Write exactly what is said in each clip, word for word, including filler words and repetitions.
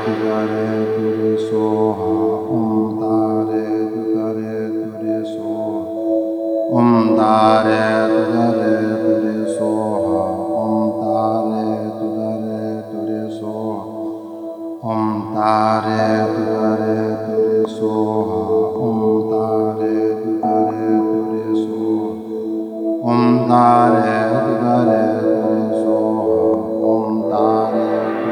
Dudare Dure Soha Om Tare Dudare Dure Soha Om Tare Dudare Dure Soha Om Tare Dudare Dure Soha Om Tare Dudare Dure Soha Om Tare Dudare Dure Soha Om Tare Dudare Dure Soha Om Tare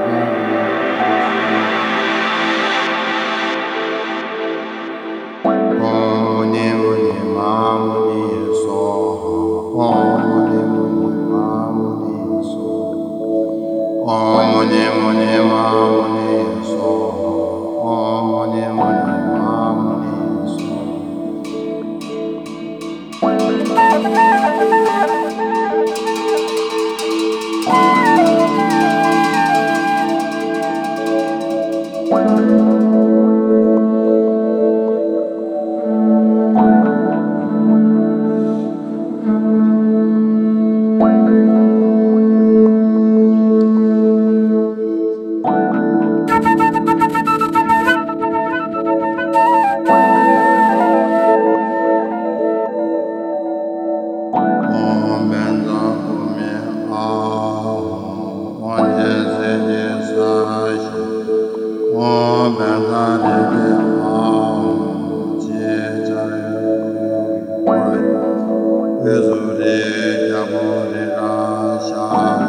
Muni Muni Mamuni Soha Om Muni Muni Mamuni Soha Om Muni Muni Mamuni Soha Om Muni Muni Mamuni Soha Om Benza Kumi Ahum Onje Seje Sashi Om Benza Rege Ahum Jie Jaya Kuri Uzuri Jaburi Rasha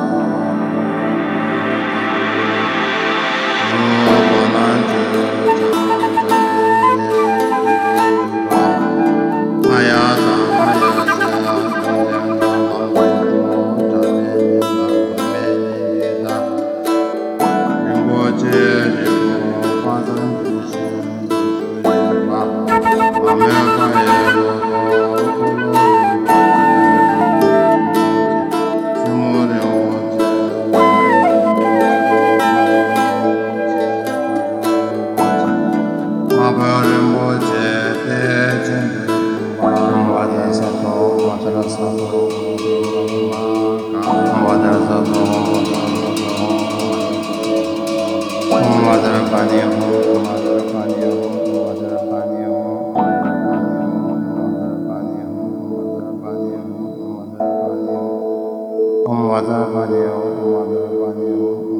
Nubananju Jaburi Mayata Mayasa Om Mother Bani Om Mother Bani Om